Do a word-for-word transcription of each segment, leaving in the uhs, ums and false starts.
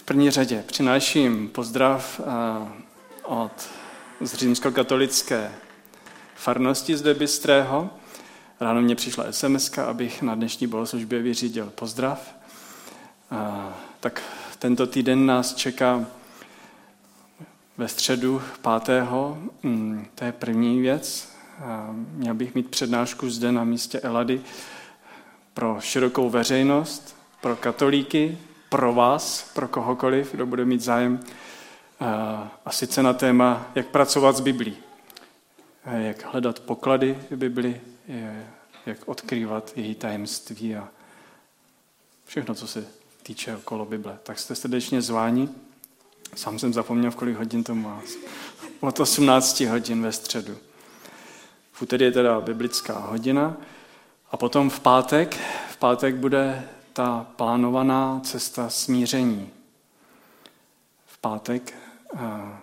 v první řadě přináším pozdrav od z římskokatolické farnosti zde Bystrého. Ráno mě přišla es em eska, abych na dnešní bohoslužbě vyřídil pozdrav. Tak tento týden nás čeká ve středu pátého To je první věc. Měl bych mít přednášku zde na místě Elady pro širokou veřejnost, pro katolíky, pro vás, pro kohokoliv, kdo bude mít zájem. A sice na téma, jak pracovat s Biblí, jak hledat poklady v Bibli, jak odkrývat její tajemství a všechno, co se týče okolo Bible. Tak jste srdečně zváni. Sám jsem zapomněl, v kolik hodin to má. Od osmnácti hodin ve středu. V úterý je teda biblická hodina. A potom v pátek, v pátek bude ta plánovaná cesta smíření. V pátek. A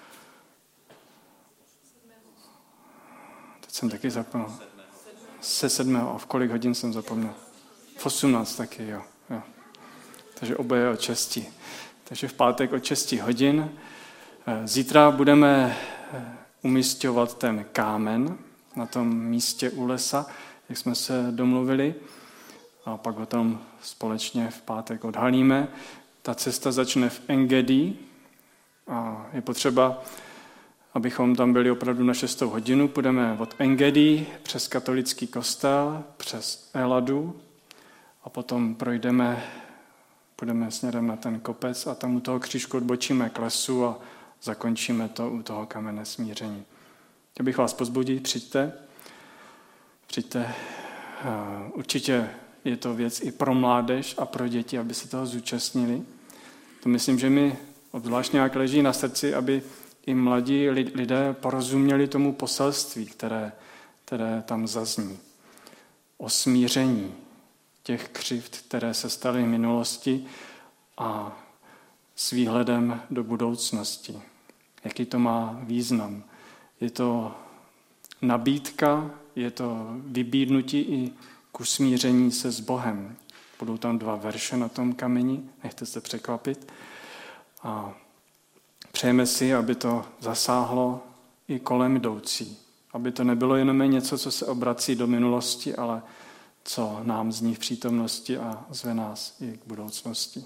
teď jsem taky zapomněl. Se sedmého. A v kolik hodin jsem zapomněl? V osmnáct taky, jo. jo. Takže oboje od šesti. Takže v pátek od šesti hodin. Zítra budeme umísťovat ten kámen na tom místě u lesa, jak jsme se domluvili. A pak ho tam společně v pátek odhalíme. Ta cesta začne v Engedi. A je potřeba, abychom tam byli opravdu na šestou hodinu. Půjdeme od Engedi přes katolický kostel, přes Eladu a potom projdeme, půjdeme směrem na ten kopec a tam u toho křížku odbočíme k lesu a zakončíme to u toho kamene smíření. Chtěl bych vás pozbudit, přijďte. Přijďte. Určitě je to věc i pro mládež a pro děti, aby se toho zúčastnili. To myslím, že mi obzvlášť nějak leží na srdci, aby i mladí lidé porozuměli tomu poselství, které, které tam zazní. O smíření těch křivd, které se staly v minulosti a s výhledem do budoucnosti. Jaký to má význam. Je to nabídka, je to vybídnutí i k usmíření se s Bohem. Budou tam dva verše na tom kameni, nechte se překvapit. A přejeme si, aby to zasáhlo i kolem jdoucí. Aby to nebylo jenom něco, co se obrací do minulosti, ale co nám zní v přítomnosti a zve nás i k budoucnosti.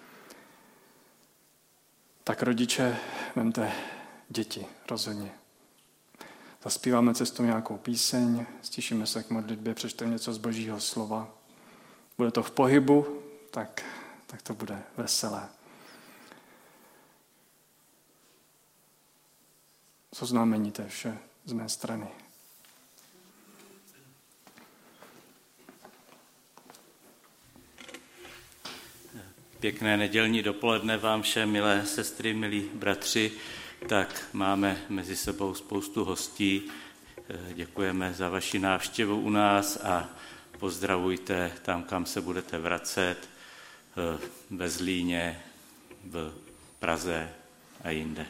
Tak rodiče, vemte děti rozhodně. Zaspíváme cestou nějakou píseň, stišíme se k modlitbě, přečteme něco z Božího slova. Bude to v pohybu, tak, tak to bude veselé. Z oznámení to je vše z mé strany. Pěkné nedělní dopoledne vám všem, milé sestry, milí bratři. Tak máme mezi sebou spoustu hostí. Děkujeme za vaši návštěvu u nás a pozdravujte tam, kam se budete vracet, ve Zlíně, v Praze a jinde.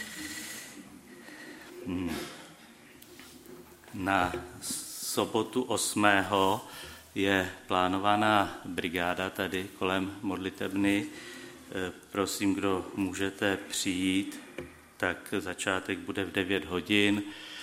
Na sobotu osmého je plánovaná brigáda tady kolem modlitebny. Prosím, kdo můžete přijít, tak začátek bude v devět hodin.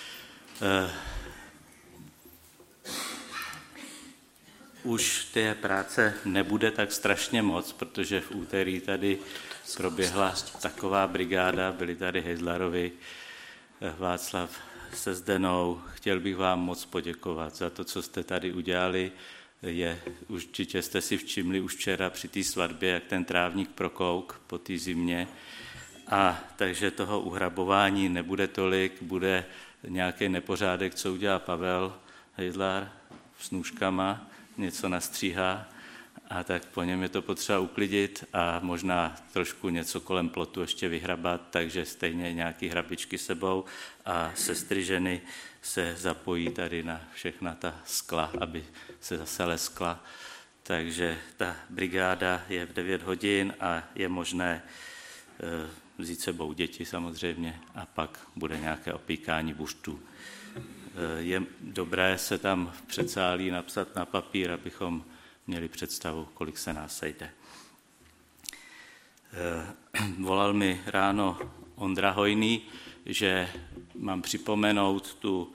Už té práce nebude tak strašně moc, protože v úterý tady proběhla taková brigáda, byli tady Hejzlarovi, Václav se Zdenou. Chtěl bych vám moc poděkovat za to, co jste tady udělali. Je, určitě jste si všimli už včera při té svatbě, jak ten trávník prokouk po té zimě. A takže toho uhrabování nebude tolik, bude nějaký nepořádek, co udělá Pavel Hejzlar s nůžkama, něco nastříhá a tak po něm je to potřeba uklidit a možná trošku něco kolem plotu ještě vyhrabat, takže stejně nějaký hrabičky sebou a sestry ženy se zapojí tady na všechna ta skla, aby se zase leskla. Takže ta brigáda je v devět hodin a je možné e, vzít sebou děti samozřejmě a pak bude nějaké opíkání buštů. E, je dobré se tam v předsálí napsat na papír, abychom měli představu, kolik se nás sejde. Volal mi ráno Ondra Hojný, že mám připomenout tu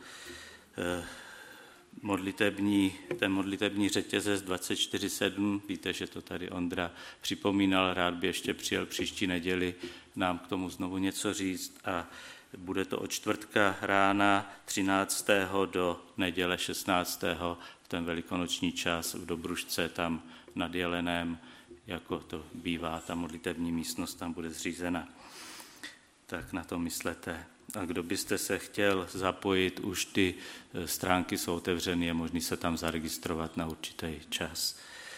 modlitební, ten modlitební řetězec dvacet čtyři sedm. Víte, že to tady Ondra připomínal, rád by ještě přijel příští neděli nám k tomu znovu něco říct a bude to od čtvrtka rána třináctého do neděle šestnáctého v ten velikonoční čas v Dobrušce, tam nad Jeleném, jako to bývá, ta modlitební místnost tam bude zřízena. Tak na to myslete. A kdo byste se chtěl zapojit, už ty stránky jsou otevřené, je možné se tam zaregistrovat na určitý čas.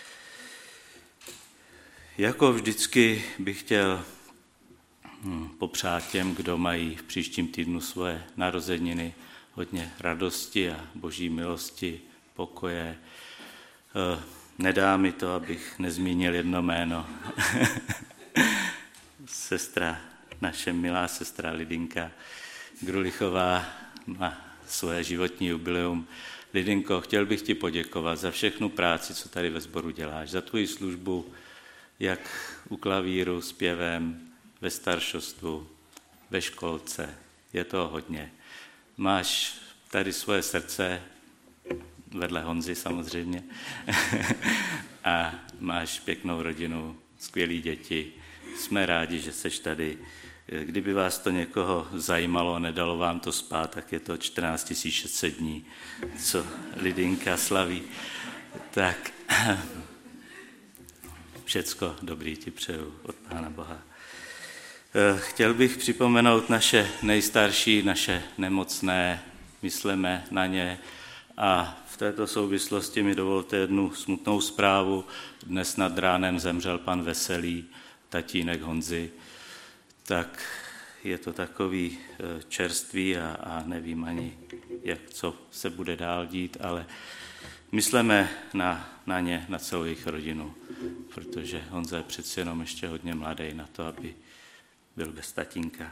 Jako vždycky bych chtěl popřát těm, kdo mají v příštím týdnu svoje narozeniny, hodně radosti a boží milosti, pokoje. Nedá mi to, abych nezmínil jedno jméno. Sestra, naše milá sestra Lidinka Grulichová má svoje životní jubileum. Lidinko, chtěl bych ti poděkovat za všechnu práci, co tady ve sboru děláš, za tvoji službu, jak u klavíru, zpěvem, ve staršostvu, ve školce. Je to hodně. Máš tady svoje srdce, vedle Honzy samozřejmě, a máš pěknou rodinu, skvělý děti. Jsme rádi, že seš tady. Kdyby vás to někoho zajímalo a nedalo vám to spát, tak je to čtrnáct tisíc šest set dní, co Lidinka slaví. Tak všecko dobrý ti přeju od Pána Boha. Chtěl bych připomenout naše nejstarší, naše nemocné, myslíme na ně a v této souvislosti mi dovolte jednu smutnou zprávu. Dnes nad ránem zemřel pan Veselý, tatínek Honzy, tak je to takový čerstvý a, a nevím ani, jak co se bude dál dít, ale myslíme na, na ně, na celou jejich rodinu, protože Honza je přeci jenom ještě hodně mladý na to, aby byl bez tatínka.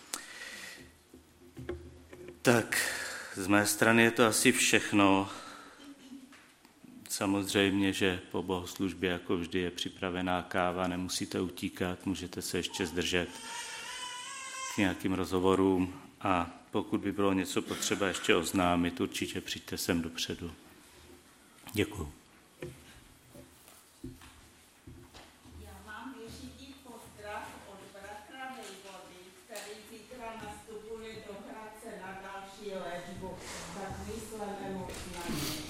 Tak z mé strany je to asi všechno. Samozřejmě, že po bohoslužbě jako vždy je připravená káva, nemusíte utíkat, můžete se ještě zdržet k nějakým rozhovorům a pokud by bylo něco potřeba ještě oznámit, určitě přijďte sem dopředu. Děkuju. Já mám věřitý pozdrav od bratra Vejvody, který zítra nastupuje do Hradce na další léčbu. Tak myslíme moc na ně.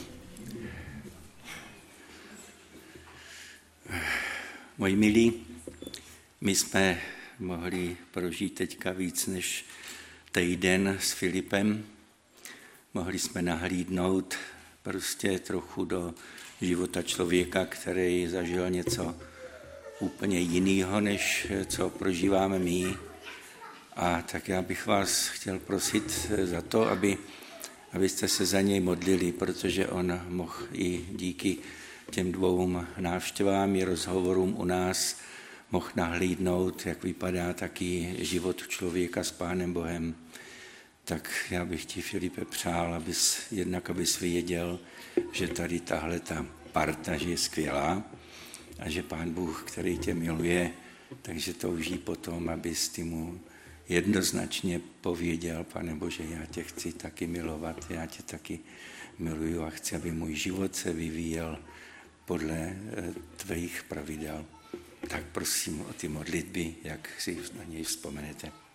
Moji milí, my jsme mohli prožít teďka víc než týden s Filipem. Mohli jsme nahlídnout prostě trochu do života člověka, který zažil něco úplně jiného, než co prožíváme my. A tak já bych vás chtěl prosit za to, aby, abyste se za něj modlili, protože on mohl i díky těm dvou návštěvám i rozhovorům u nás mohl nahlídnout, jak vypadá taky život člověka s Pánem Bohem. Tak já bych ti, Filipe, přál, abys, jednak abys věděl, že tady tahle ta parta, že je skvělá a že Pán Bůh, který tě miluje, takže touží potom, abys ty mu jednoznačně pověděl: Pane Bože, já tě chci taky milovat, já tě taky miluju a chci, aby můj život se vyvíjel podle tvých pravidel. Tak prosím o ty modlitby, jak si na něj vzpomenete.